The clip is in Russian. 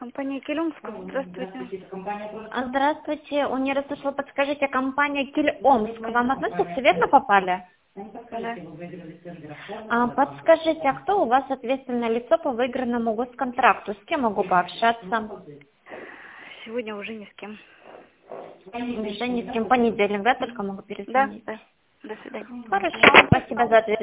Компания Килюмск. Здравствуйте. Здравствуйте, у меня расслышала, подскажите, компания Киль-Омск. Вам относится, верно попали? Да. Подскажите, а кто у вас ответственное лицо по выигранному госконтракту? С кем могу пообщаться? Сегодня уже ни с кем. Уже ни с кем. Понедельник, да, только могу Да, перезвонить? да. До свидания. Хорошо, спасибо за ответ.